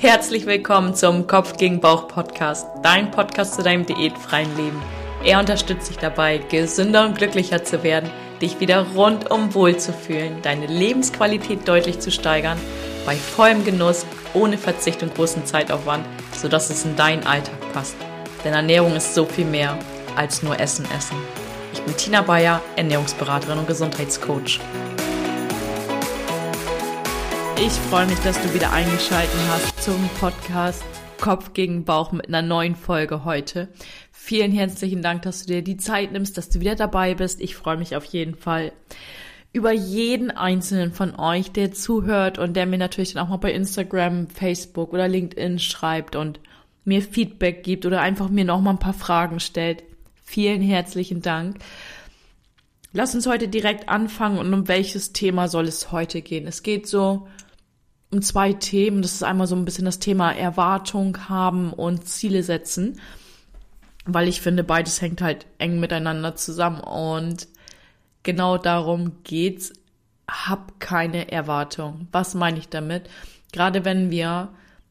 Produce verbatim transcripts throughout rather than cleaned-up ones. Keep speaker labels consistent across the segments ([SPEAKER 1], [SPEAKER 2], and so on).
[SPEAKER 1] Herzlich willkommen zum Kopf gegen Bauch Podcast, dein Podcast zu deinem diätfreien Leben. Er unterstützt dich dabei, gesünder und glücklicher zu werden, dich wieder rundum wohl zu fühlen, deine Lebensqualität deutlich zu steigern, bei vollem Genuss, ohne Verzicht und großen Zeitaufwand, sodass es in deinen Alltag passt. Denn Ernährung ist so viel mehr als nur Essen, Essen. Ich bin Tina Bayer, Ernährungsberaterin und Gesundheitscoach. Ich freue mich, dass du wieder eingeschaltet hast zum Podcast Kopf gegen Bauch mit einer neuen Folge heute. Vielen herzlichen Dank, dass du dir die Zeit nimmst, dass du wieder dabei bist. Ich freue mich auf jeden Fall über jeden einzelnen von euch, der zuhört und der mir natürlich dann auch mal bei Instagram, Facebook oder LinkedIn schreibt und mir Feedback gibt oder einfach mir noch mal ein paar Fragen stellt. Vielen herzlichen Dank. Lass uns heute direkt anfangen und um welches Thema soll es heute gehen? Es geht so um zwei Themen. Das ist einmal so ein bisschen das Thema Erwartung haben und Ziele setzen, weil ich finde, beides hängt halt eng miteinander zusammen und genau darum geht's. Hab keine Erwartung. Was meine ich damit? Gerade wenn wir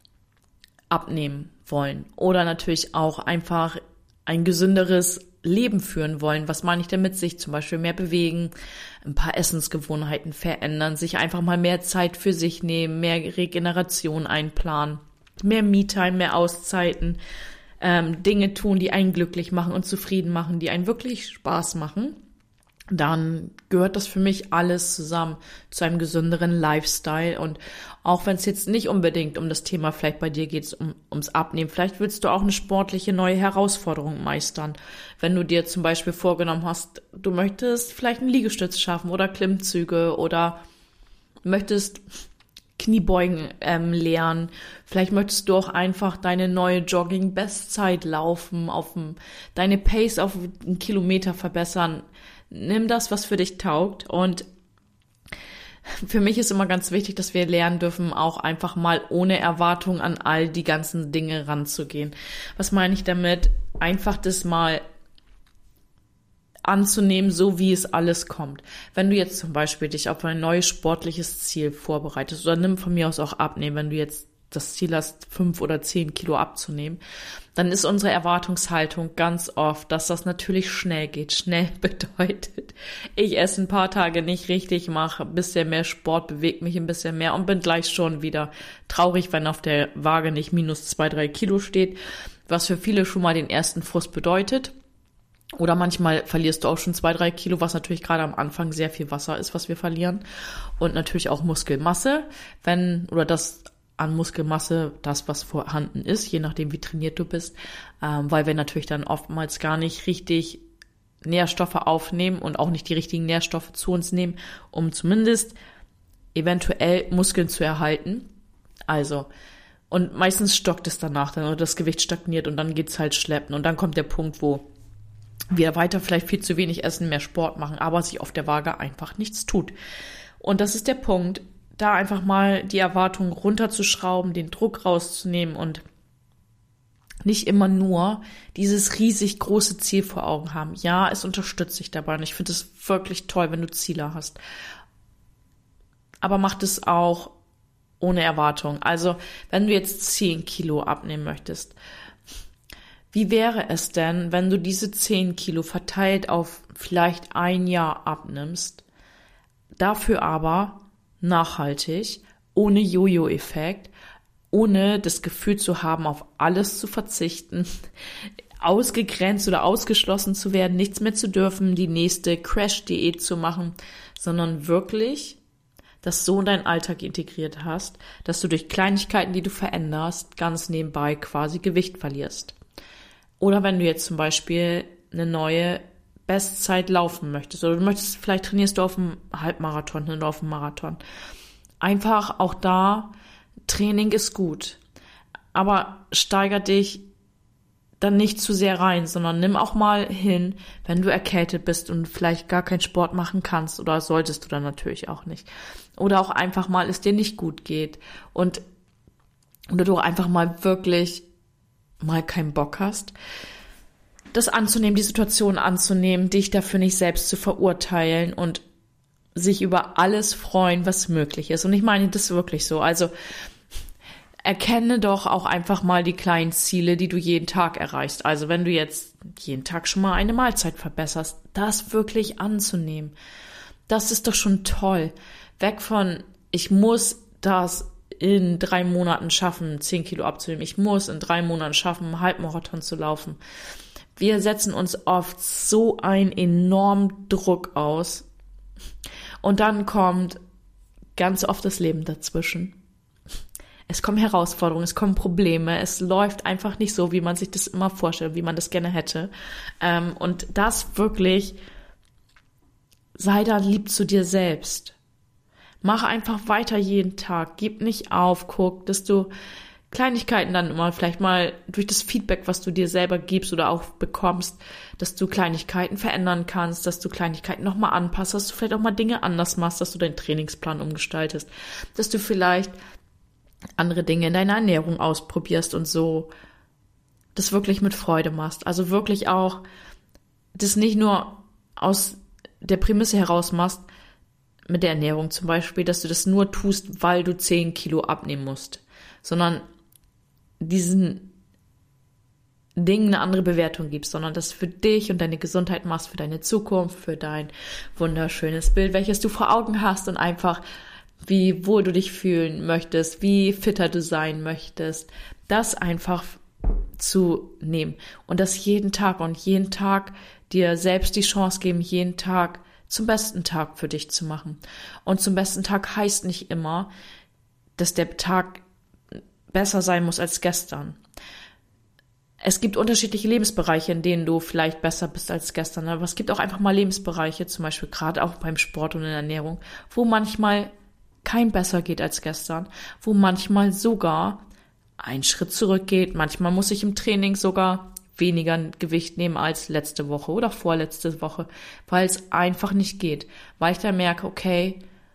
[SPEAKER 1] abnehmen wollen oder natürlich auch einfach ein gesünderes Leben führen wollen. Was meine ich damit? Sich zum Beispiel mehr bewegen, ein paar Essensgewohnheiten verändern, sich einfach mal mehr Zeit für sich nehmen, mehr Regeneration einplanen, mehr Me-Time, mehr Auszeiten, ähm, Dinge tun, die einen glücklich machen und zufrieden machen, die einen wirklich Spaß machen. Dann gehört das für mich alles zusammen zu einem gesünderen Lifestyle. Und auch wenn es jetzt nicht unbedingt um das Thema, vielleicht bei dir geht es um, ums Abnehmen, vielleicht willst du auch eine sportliche neue Herausforderung meistern. Wenn du dir zum Beispiel vorgenommen hast, du möchtest vielleicht einen Liegestütz schaffen oder Klimmzüge oder möchtest Kniebeugen ähm, lernen. Vielleicht möchtest du auch einfach deine neue Jogging-Bestzeit laufen, auf dem, deine Pace auf einen Kilometer verbessern. Nimm das, was für dich taugt, und für mich ist immer ganz wichtig, dass wir lernen dürfen, auch einfach mal ohne Erwartung an all die ganzen Dinge ranzugehen. Was meine ich damit? Einfach das mal anzunehmen, so wie es alles kommt. Wenn du jetzt zum Beispiel dich auf ein neues sportliches Ziel vorbereitest, oder nimm von mir aus auch abnehmen, wenn du jetzt das Ziel hast, fünf oder zehn Kilo abzunehmen, dann ist unsere Erwartungshaltung ganz oft, dass das natürlich schnell geht. Schnell bedeutet, ich esse ein paar Tage nicht richtig, mache ein bisschen mehr Sport, bewege mich ein bisschen mehr und bin gleich schon wieder traurig, wenn auf der Waage nicht minus zwei, drei Kilo steht, was für viele schon mal den ersten Frust bedeutet. Oder manchmal verlierst du auch schon zwei, drei Kilo, was natürlich gerade am Anfang sehr viel Wasser ist, was wir verlieren. Und natürlich auch Muskelmasse, wenn, oder das an Muskelmasse, das, was vorhanden ist, je nachdem, wie trainiert du bist, ähm, weil wir natürlich dann oftmals gar nicht richtig Nährstoffe aufnehmen und auch nicht die richtigen Nährstoffe zu uns nehmen, um zumindest eventuell Muskeln zu erhalten. Also, und meistens stockt es danach dann, oder das Gewicht stagniert und dann geht's halt schleppen und dann kommt der Punkt, wo wir weiter vielleicht viel zu wenig essen, mehr Sport machen, aber sich auf der Waage einfach nichts tut. Und das ist der Punkt, da einfach mal die Erwartung runterzuschrauben, den Druck rauszunehmen und nicht immer nur dieses riesig große Ziel vor Augen haben. Ja, es unterstützt dich dabei und ich finde es wirklich toll, wenn du Ziele hast. Aber mach es auch ohne Erwartung. Also, wenn du jetzt zehn Kilo abnehmen möchtest, wie wäre es denn, wenn du diese zehn Kilo verteilt auf vielleicht ein Jahr abnimmst, dafür aber nachhaltig, ohne Jojo-Effekt, ohne das Gefühl zu haben, auf alles zu verzichten, ausgegrenzt oder ausgeschlossen zu werden, nichts mehr zu dürfen, die nächste Crash-Diät zu machen, sondern wirklich das so in deinen Alltag integriert hast, dass du durch Kleinigkeiten, die du veränderst, ganz nebenbei quasi Gewicht verlierst. Oder wenn du jetzt zum Beispiel eine neue Bestzeit laufen möchtest oder du möchtest, vielleicht trainierst du auf dem Halbmarathon oder auf dem Marathon. Einfach auch da, Training ist gut, aber steiger dich dann nicht zu sehr rein, sondern nimm auch mal hin, wenn du erkältet bist und vielleicht gar keinen Sport machen kannst, oder solltest du dann natürlich auch nicht. Oder auch einfach mal es dir nicht gut geht und oder du einfach mal wirklich mal keinen Bock hast, das anzunehmen, die Situation anzunehmen, dich dafür nicht selbst zu verurteilen und sich über alles freuen, was möglich ist. Und ich meine das wirklich so. Also erkenne doch auch einfach mal die kleinen Ziele, die du jeden Tag erreichst. Also wenn du jetzt jeden Tag schon mal eine Mahlzeit verbesserst, das wirklich anzunehmen. Das ist doch schon toll. Weg von, ich muss das in drei Monaten schaffen, zehn Kilo abzunehmen. Ich muss in drei Monaten schaffen, einen Halbmarathon zu laufen. Wir setzen uns oft so einen enormen Druck aus. Und dann kommt ganz oft das Leben dazwischen. Es kommen Herausforderungen, es kommen Probleme, es läuft einfach nicht so, wie man sich das immer vorstellt, wie man das gerne hätte. Ähm, und das wirklich, sei da lieb zu dir selbst. Mach einfach weiter jeden Tag, gib nicht auf, guck, dass du Kleinigkeiten dann immer vielleicht mal durch das Feedback, was du dir selber gibst oder auch bekommst, dass du Kleinigkeiten verändern kannst, dass du Kleinigkeiten nochmal anpasst, dass du vielleicht auch mal Dinge anders machst, dass du deinen Trainingsplan umgestaltest, dass du vielleicht andere Dinge in deiner Ernährung ausprobierst und so das wirklich mit Freude machst. Also wirklich auch das nicht nur aus der Prämisse heraus machst, mit der Ernährung zum Beispiel, dass du das nur tust, weil du zehn Kilo abnehmen musst, sondern diesen Dingen eine andere Bewertung gibst, sondern das für dich und deine Gesundheit machst, für deine Zukunft, für dein wunderschönes Bild, welches du vor Augen hast und einfach wie wohl du dich fühlen möchtest, wie fitter du sein möchtest, das einfach zu nehmen und das jeden Tag und jeden Tag dir selbst die Chance geben, jeden Tag zum besten Tag für dich zu machen. Und zum besten Tag heißt nicht immer, dass der Tag besser sein muss als gestern. Es gibt unterschiedliche Lebensbereiche, in denen du vielleicht besser bist als gestern, aber es gibt auch einfach mal Lebensbereiche, zum Beispiel gerade auch beim Sport und in der Ernährung, wo manchmal kein besser geht als gestern, wo manchmal sogar ein Schritt zurückgeht. Manchmal muss ich im Training sogar weniger Gewicht nehmen als letzte Woche oder vorletzte Woche, weil es einfach nicht geht. Weil ich dann merke, okay,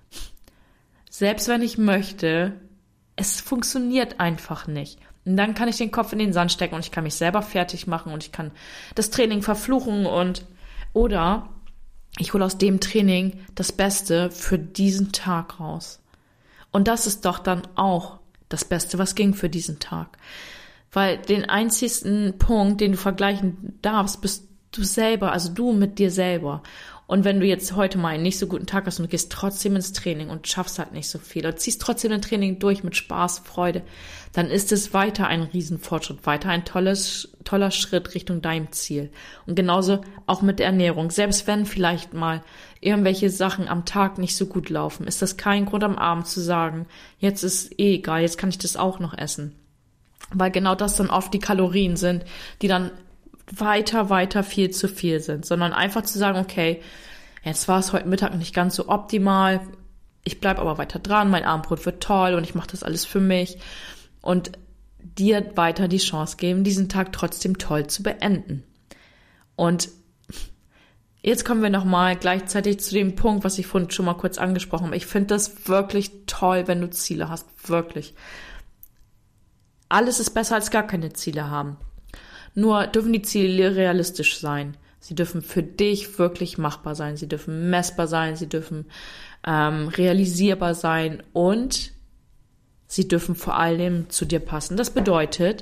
[SPEAKER 1] selbst wenn ich möchte, es funktioniert einfach nicht. Und dann kann ich den Kopf in den Sand stecken und ich kann mich selber fertig machen und ich kann das Training verfluchen und oder ich hole aus dem Training das Beste für diesen Tag raus. Und das ist doch dann auch das Beste, was ging für diesen Tag. Weil den einzigsten Punkt, den du vergleichen darfst, bist du selber, also du mit dir selber. Und wenn du jetzt heute mal einen nicht so guten Tag hast und du gehst trotzdem ins Training und schaffst halt nicht so viel und ziehst trotzdem ein Training durch mit Spaß, Freude, dann ist es weiter ein Riesenfortschritt, weiter ein tolles, toller Schritt Richtung deinem Ziel. Und genauso auch mit der Ernährung. Selbst wenn vielleicht mal irgendwelche Sachen am Tag nicht so gut laufen, ist das kein Grund am Abend zu sagen, jetzt ist eh egal, jetzt kann ich das auch noch essen. Weil genau das dann oft die Kalorien sind, die dann weiter, weiter viel zu viel sind, sondern einfach zu sagen, okay, jetzt war es heute Mittag nicht ganz so optimal, ich bleib aber weiter dran, mein Abendbrot wird toll und ich mache das alles für mich und dir weiter die Chance geben, diesen Tag trotzdem toll zu beenden. Und jetzt kommen wir nochmal gleichzeitig zu dem Punkt, was ich vorhin schon mal kurz angesprochen habe. Ich finde das wirklich toll, wenn du Ziele hast, wirklich. Alles ist besser als gar keine Ziele haben. Nur dürfen die Ziele realistisch sein. Sie dürfen für dich wirklich machbar sein. Sie dürfen messbar sein. Sie dürfen ähm, realisierbar sein. Und sie dürfen vor allem zu dir passen. Das bedeutet,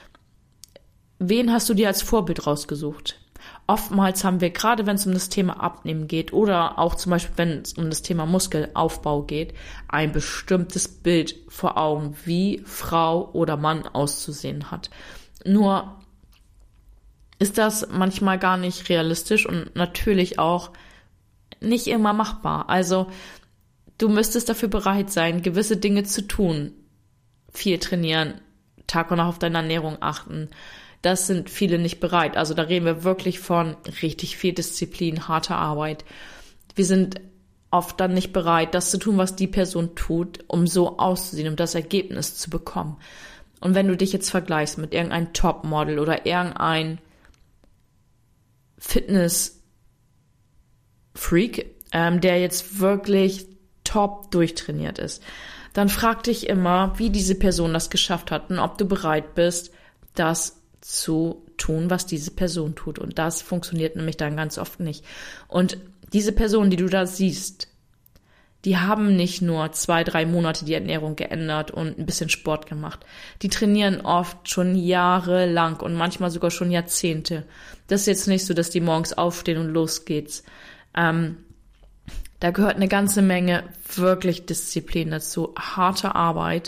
[SPEAKER 1] wen hast du dir als Vorbild rausgesucht? Oftmals haben wir, gerade wenn es um das Thema Abnehmen geht oder auch zum Beispiel, wenn es um das Thema Muskelaufbau geht, ein bestimmtes Bild vor Augen, wie Frau oder Mann auszusehen hat. Nur ist das manchmal gar nicht realistisch und natürlich auch nicht immer machbar. Also du müsstest dafür bereit sein, gewisse Dinge zu tun. Viel trainieren, Tag und Nacht auf deine Ernährung achten. Das sind viele nicht bereit. Also da reden wir wirklich von richtig viel Disziplin, harter Arbeit. Wir sind oft dann nicht bereit, das zu tun, was die Person tut, um so auszusehen, um das Ergebnis zu bekommen. Und wenn du dich jetzt vergleichst mit irgendeinem Topmodel oder irgendein Fitness-Freak, ähm, der jetzt wirklich top durchtrainiert ist, dann frag dich immer, wie diese Person das geschafft hat und ob du bereit bist, das zu tun, was diese Person tut. Und das funktioniert nämlich dann ganz oft nicht. Und diese Person, die du da siehst, die haben nicht nur zwei, drei Monate die Ernährung geändert und ein bisschen Sport gemacht. Die trainieren oft schon jahrelang und manchmal sogar schon Jahrzehnte. Das ist jetzt nicht so, dass die morgens aufstehen und los geht's. Ähm, da gehört eine ganze Menge wirklich Disziplin dazu. Harte Arbeit,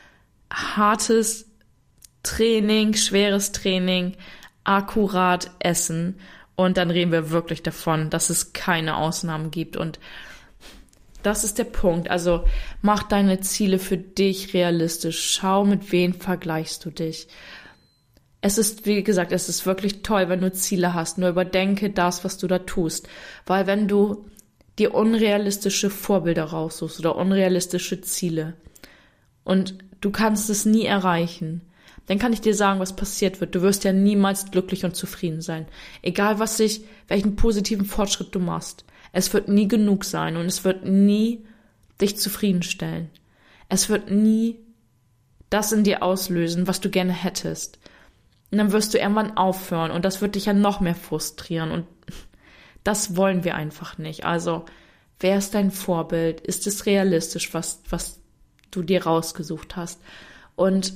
[SPEAKER 1] hartes Training, schweres Training, akkurat essen. Und dann reden wir wirklich davon, dass es keine Ausnahmen gibt. Und das ist der Punkt. Also mach deine Ziele für dich realistisch. Schau, mit wem vergleichst du dich. Es ist, wie gesagt, es ist wirklich toll, wenn du Ziele hast. Nur überdenke das, was du da tust. Weil wenn du dir unrealistische Vorbilder raussuchst oder unrealistische Ziele und du kannst es nie erreichen, dann kann ich dir sagen, was passiert wird. Du wirst ja niemals glücklich und zufrieden sein. Egal was sich, welchen positiven Fortschritt du machst. Es wird nie genug sein und es wird nie dich zufriedenstellen. Es wird nie das in dir auslösen, was du gerne hättest. Und dann wirst du irgendwann aufhören und das wird dich ja noch mehr frustrieren und das wollen wir einfach nicht. Also, wer ist dein Vorbild? Ist es realistisch, was, was du dir rausgesucht hast? Und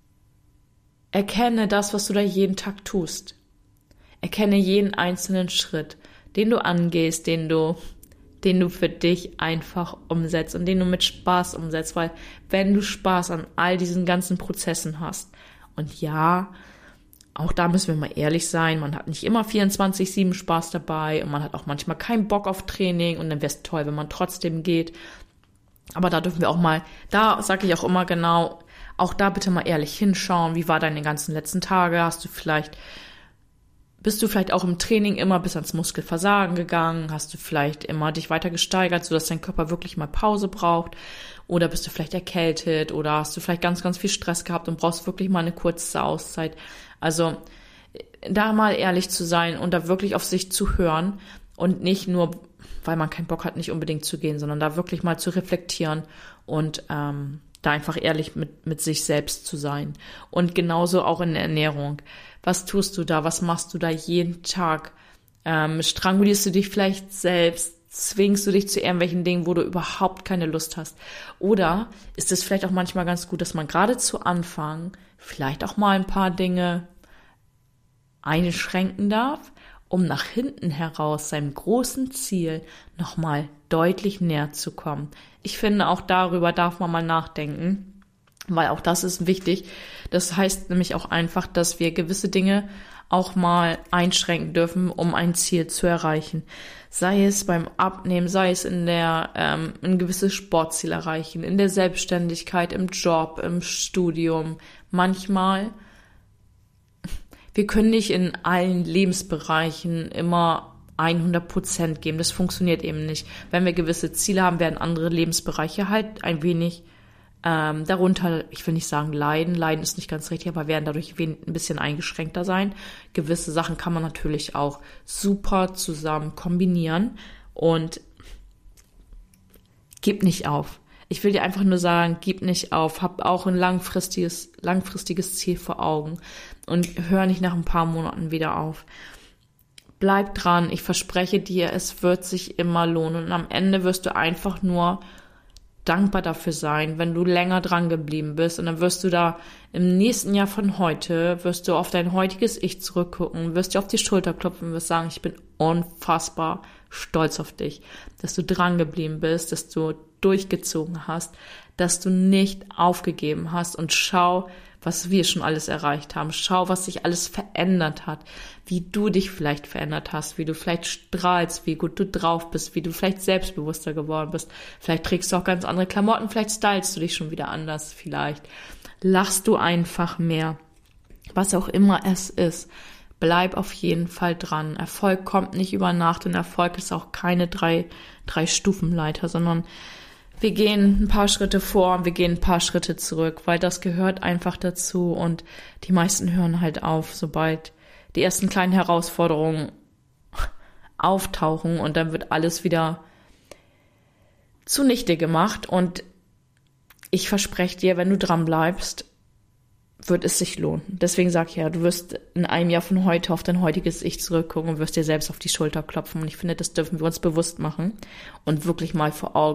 [SPEAKER 1] erkenne das, was du da jeden Tag tust. Erkenne jeden einzelnen Schritt, den du angehst, den du, den du für dich einfach umsetzt und den du mit Spaß umsetzt, weil wenn du Spaß an all diesen ganzen Prozessen hast, und ja, auch da müssen wir mal ehrlich sein, man hat nicht immer vierundzwanzig sieben Spaß dabei und man hat auch manchmal keinen Bock auf Training und dann wäre es toll, wenn man trotzdem geht. Aber da dürfen wir auch mal, da sage ich auch immer genau, auch da bitte mal ehrlich hinschauen, wie war deine ganzen letzten Tage, hast du vielleicht Bist du vielleicht auch im Training immer bis ans Muskelversagen gegangen? Hast du vielleicht immer dich weiter gesteigert, sodass dein Körper wirklich mal Pause braucht? Oder bist du vielleicht erkältet? Oder hast du vielleicht ganz, ganz viel Stress gehabt und brauchst wirklich mal eine kurze Auszeit? Also da mal ehrlich zu sein und da wirklich auf sich zu hören und nicht nur, weil man keinen Bock hat, nicht unbedingt zu gehen, sondern da wirklich mal zu reflektieren und ähm, da einfach ehrlich mit, mit sich selbst zu sein. Und genauso auch in der Ernährung. Was tust du da? Was machst du da jeden Tag? Ähm, strangulierst du dich vielleicht selbst? Zwingst du dich zu irgendwelchen Dingen, wo du überhaupt keine Lust hast? Oder ist es vielleicht auch manchmal ganz gut, dass man gerade zu Anfang vielleicht auch mal ein paar Dinge einschränken darf, um nach hinten heraus seinem großen Ziel nochmal deutlich näher zu kommen. Ich finde, auch darüber darf man mal nachdenken, weil auch das ist wichtig. Das heißt nämlich auch einfach, dass wir gewisse Dinge auch mal einschränken dürfen, um ein Ziel zu erreichen. Sei es beim Abnehmen, sei es in der ähm, ein gewisses Sportziel erreichen, in der Selbstständigkeit, im Job, im Studium. Manchmal, wir können nicht in allen Lebensbereichen immer hundert Prozent geben. Das funktioniert eben nicht. Wenn wir gewisse Ziele haben, werden andere Lebensbereiche halt ein wenig ähm, darunter, ich will nicht sagen leiden, leiden ist nicht ganz richtig, aber werden dadurch ein bisschen eingeschränkter sein. Gewisse Sachen kann man natürlich auch super zusammen kombinieren und gib nicht auf. Ich will dir einfach nur sagen, gib nicht auf, hab auch ein langfristiges, langfristiges Ziel vor Augen und hör nicht nach ein paar Monaten wieder auf. Bleib dran, ich verspreche dir, es wird sich immer lohnen und am Ende wirst du einfach nur dankbar dafür sein, wenn du länger dran geblieben bist und dann wirst du da im nächsten Jahr von heute, wirst du auf dein heutiges Ich zurückgucken, wirst dir auf die Schulter klopfen, wirst sagen, ich bin unfassbar stolz auf dich, dass du dran geblieben bist, dass du durchgezogen hast, dass du nicht aufgegeben hast und schau, was wir schon alles erreicht haben. Schau, was sich alles verändert hat, wie du dich vielleicht verändert hast, wie du vielleicht strahlst, wie gut du drauf bist, wie du vielleicht selbstbewusster geworden bist. Vielleicht trägst du auch ganz andere Klamotten, vielleicht stylst du dich schon wieder anders, vielleicht lachst du einfach mehr. Was auch immer es ist, bleib auf jeden Fall dran. Erfolg kommt nicht über Nacht und Erfolg ist auch keine drei, drei Stufenleiter, sondern wir gehen ein paar Schritte vor und wir gehen ein paar Schritte zurück, weil das gehört einfach dazu und die meisten hören halt auf, sobald die ersten kleinen Herausforderungen auftauchen und dann wird alles wieder zunichte gemacht und ich verspreche dir, wenn du dran bleibst, wird es sich lohnen. Deswegen sag ich ja, du wirst in einem Jahr von heute auf dein heutiges Ich zurückgucken und wirst dir selbst auf die Schulter klopfen und ich finde, das dürfen wir uns bewusst machen und wirklich mal vor Augen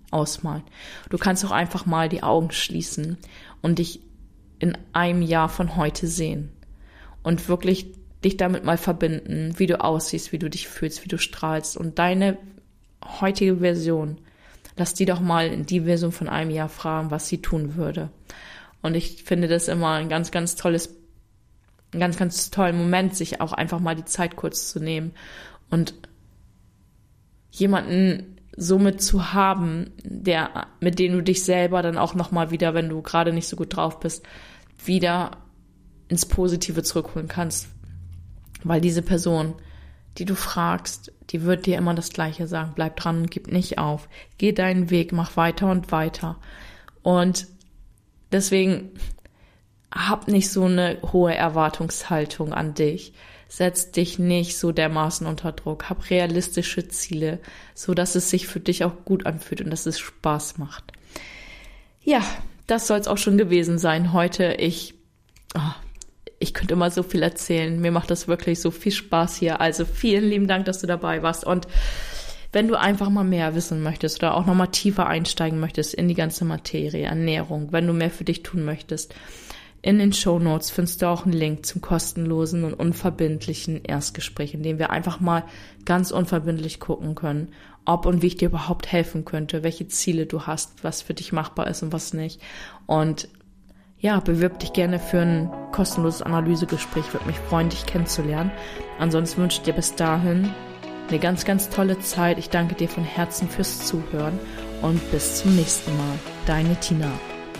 [SPEAKER 1] ausmalen. Du kannst auch einfach mal die Augen schließen und dich in einem Jahr von heute sehen und wirklich dich damit mal verbinden, wie du aussiehst, wie du dich fühlst, wie du strahlst und deine heutige Version, lass die doch mal in die Version von einem Jahr fragen, was sie tun würde. Und ich finde das immer ein ganz, ganz tolles, ein ganz, ganz tollen Moment, sich auch einfach mal die Zeit kurz zu nehmen und jemanden somit zu haben, der, mit dem du dich selber dann auch nochmal wieder, wenn du gerade nicht so gut drauf bist, wieder ins Positive zurückholen kannst. Weil diese Person, die du fragst, die wird dir immer das Gleiche sagen. Bleib dran und gib nicht auf. Geh deinen Weg, mach weiter und weiter. Und deswegen hab nicht so eine hohe Erwartungshaltung an dich. Setz dich nicht so dermaßen unter Druck. Hab realistische Ziele, so dass es sich für dich auch gut anfühlt und dass es Spaß macht. Ja, das soll es auch schon gewesen sein heute. Ich, oh, ich könnte immer so viel erzählen. Mir macht das wirklich so viel Spaß hier. Also vielen lieben Dank, dass du dabei warst. Und wenn du einfach mal mehr wissen möchtest oder auch noch mal tiefer einsteigen möchtest in die ganze Materie, Ernährung, wenn du mehr für dich tun möchtest, in den Shownotes findest du auch einen Link zum kostenlosen und unverbindlichen Erstgespräch, in dem wir einfach mal ganz unverbindlich gucken können, ob und wie ich dir überhaupt helfen könnte, welche Ziele du hast, was für dich machbar ist und was nicht. Und ja, bewirb dich gerne für ein kostenloses Analysegespräch. Würde mich freuen, dich kennenzulernen. Ansonsten wünsche ich dir bis dahin eine ganz, ganz tolle Zeit. Ich danke dir von Herzen fürs Zuhören und bis zum nächsten Mal. Deine Tina.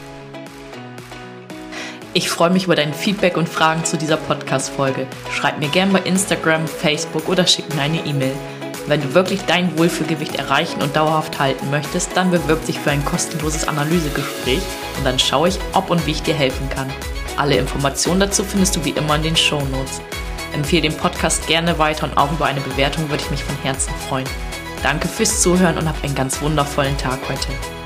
[SPEAKER 1] Ich freue mich über dein Feedback und Fragen zu dieser Podcast-Folge. Schreib mir gerne bei Instagram, Facebook oder schick mir eine E-Mail. Wenn du wirklich dein Wohlfühlgewicht erreichen und dauerhaft halten möchtest, dann bewirb dich für ein kostenloses Analysegespräch und dann schaue ich, ob und wie ich dir helfen kann. Alle Informationen dazu findest du wie immer in den Shownotes. Empfehle den Podcast gerne weiter und auch über eine Bewertung würde ich mich von Herzen freuen. Danke fürs Zuhören und hab einen ganz wundervollen Tag heute.